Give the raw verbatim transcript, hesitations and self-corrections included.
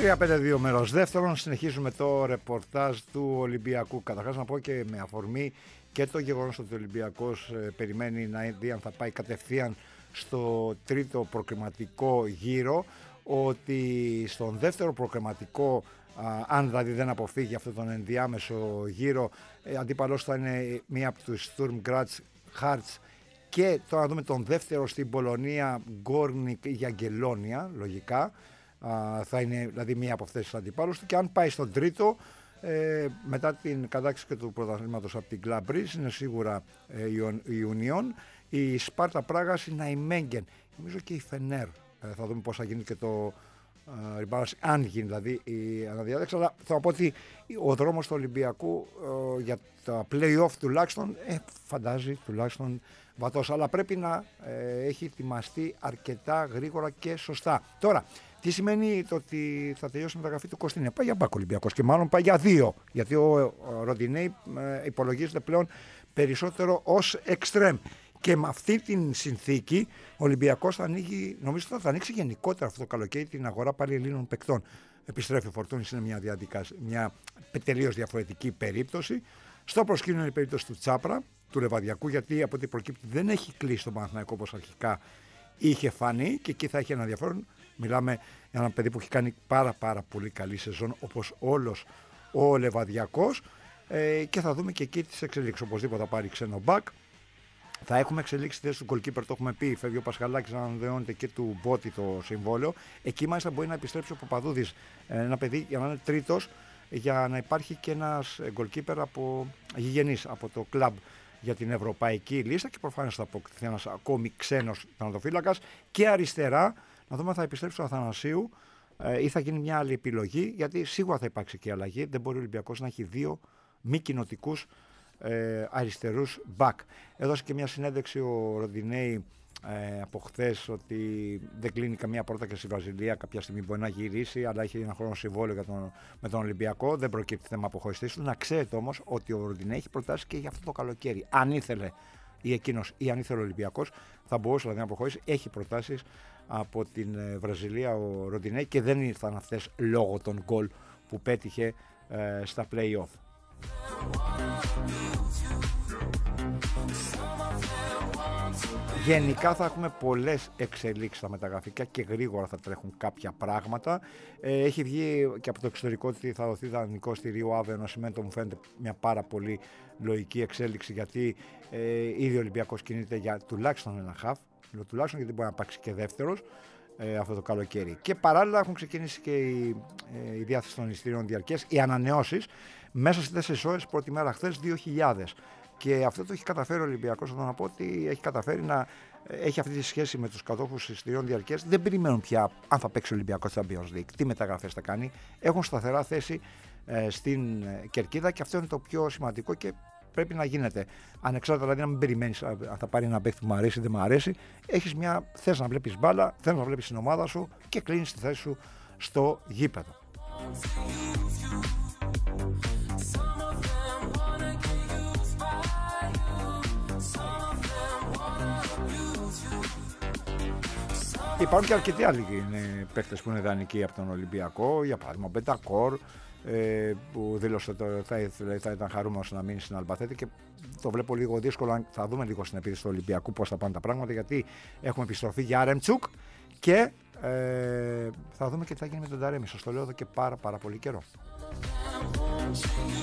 τρία πέντε δύο μέρος δεύτερον, συνεχίζουμε το ρεπορτάζ του Ολυμπιακού. Καταρχάς να πω και με αφορμή και το γεγονός ότι ο Ολυμπιακός ε, περιμένει να δει αν θα πάει κατευθείαν στο τρίτο προκριματικό γύρο, ότι στον δεύτερο προκριματικό, α, αν δηλαδή δεν αποφύγει αυτόν τον ενδιάμεσο γύρο, ε, αντίπαλος θα είναι μία από τους Sturm Graz Hearts, και τώρα να δούμε τον δεύτερο στην Πολωνία, Γκόρνικ ή Αγγελόνια, λογικά. Uh, θα είναι δηλαδή μία από αυτές τις αντιπάλους του, και αν πάει στον τρίτο, ε, μετά την κατάκτηση και του πρωταθλήματος από την Club Brugge, είναι σίγουρα ε, η Union, η Σπάρτα Πράγας, η Ναϊμέγγεν, νομίζω και η Φενέρ. Ε, θα δούμε πώς θα γίνει και το ε, rebalance, αν γίνει δηλαδή η αναδιάταξη. Αλλά θα πω ότι ο δρόμος του Ολυμπιακού ε, για τα play-off τουλάχιστον ε, φαντάζει τουλάχιστον βατός, αλλά πρέπει να ε, έχει ετοιμαστεί αρκετά γρήγορα και σωστά. Τώρα, τι σημαίνει το ότι θα τελειώσει η μεταγραφή του Κωστίνε? Πάει για μπακ Ολυμπιακός, και μάλλον πάει για δύο, γιατί ο Ροντινέι ε, υπολογίζεται πλέον περισσότερο ως εξτρέμ. Και με αυτή την συνθήκη ο Ολυμπιακός θα ανοίγει, νομίζω θα ανοίξει γενικότερα αυτό το καλοκαίρι την αγορά πάλι Ελλήνων παικτών. Επιστρέφει ο Φορτούνης, είναι μια, διαδικασία, μια τελείως διαφορετική περίπτωση. Στο προσκήνιο είναι η περίπτωση του Τσάπρα, του Λεβαδιακού, γιατί από ό,τι προκύπτει δεν έχει κλείσει το Παναθηναϊκό όπως αρχικά είχε φανεί, και εκεί θα έχει ένα ενδιαφέρον. Μιλάμε για ένα παιδί που έχει κάνει πάρα πάρα πολύ καλή σεζόν, όπως όλος ο Λεβαδιακός, ε, και θα δούμε και εκεί τις εξελίξεις. Οπωσδήποτε θα πάρει ξένο μπακ. Θα έχουμε εξελίξει τη θέση του goalkeeper, το έχουμε πει. Φεύγει ο Πασχαλάκης, να ανανεώνεται και του Μπότη το συμβόλαιο. Εκεί μάλιστα μπορεί να επιστρέψει ο Παπαδούδης, ένα παιδί για να είναι τρίτος, για να υπάρχει και ένας goalkeeper από γηγενής, από το κλαμπ για την ευρωπαϊκή λίστα, και προφανώς θα αποκτηθεί ένας ακόμη ξένος τερματοφύλακας. Και αριστερά, να δούμε αν θα επιστρέψει ο Αθανασίου ε, ή θα γίνει μια άλλη επιλογή, γιατί σίγουρα θα υπάρξει και αλλαγή. Δεν μπορεί ο Ολυμπιακός να έχει δύο μη κοινοτικούς ε, αριστερούς μπακ. Έδωσε και μια συνέντευξη ο Ροντινέι ε, από χθες ότι δεν κλείνει καμία πόρτα και στη Βραζιλία. Κάποια στιγμή μπορεί να γυρίσει, αλλά έχει ένα χρόνο συμβόλαιο για τον, με τον Ολυμπιακό. Δεν προκύπτει θέμα αποχωριστής του. Να ξέρετε όμως ότι ο Ροντινέι έχει προτάσει και για αυτό το καλοκαίρι. Αν ήθελε ή εκείνος ή αν ήθελε ο Ολυμπιακός, θα μπορούσε δηλαδή να αποχωρήσει. Έχει προτάσεις από την Βραζιλία ο Ροντινέι, και δεν ήρθαν αυτές λόγω των γκολ που πέτυχε ε, στα play-off. Γενικά θα έχουμε πολλές εξελίξεις στα μεταγραφικά και γρήγορα θα τρέχουν κάποια πράγματα. Ε, έχει βγει και από το εξωτερικό ότι θα δοθεί δανεικό στη Ρίο Άβε, ενώ σημαίνει, μου φαίνεται μια πάρα πολύ λογική εξέλιξη, γιατί ε, ήδη ο Ολυμπιακός κινείται για τουλάχιστον ένα χαφ, τουλάχιστον γιατί μπορεί να υπάρξει και δεύτερος ε, αυτό το καλοκαίρι. Και παράλληλα έχουν ξεκινήσει και η, ε, η διάθεση των εισιτήριων διαρκές, οι ανανεώσεις μέσα σε τέσσερις ώρες, πρώτη μέρα χθες δύο χιλιάδες. Και αυτό το έχει καταφέρει ο Ολυμπιακός, να πω ότι έχει καταφέρει να έχει αυτή τη σχέση με τους κατόχους εισιτηρίων διαρκές. Δεν περιμένουν πια αν θα παίξει ο Ολυμπιακός Champions League, τι μεταγραφές θα κάνει. Έχουν σταθερά θέση ε, στην κερκίδα, και αυτό είναι το πιο σημαντικό και πρέπει να γίνεται. Ανεξάρτητα δηλαδή να μην περιμένεις αν θα πάρει ένα παίκτη που μου αρέσει ή δεν μου αρέσει. Έχεις μια, θες να βλέπεις μπάλα, θες να βλέπεις την ομάδα σου και κλείνεις τη θέση σου στο γήπεδο. Υπάρχουν και αρκετοί άλλοι παίκτες που είναι δανεικοί από τον Ολυμπιακό. Για παράδειγμα, ο Μπεντακόρ, ε, που δήλωσε ότι θα, θα ήταν χαρούμενος να μείνει στην Αλμπαθέτη, και το βλέπω λίγο δύσκολο. Θα δούμε λίγο στην επίθεση του Ολυμπιακού πώς θα πάνε τα πράγματα, γιατί έχουμε επιστροφή για Αρεμτσούκ και ε, θα δούμε και τι θα γίνει με τον Ταρέμι. Σας το λέω εδώ και πάρα πάρα πολύ καιρό.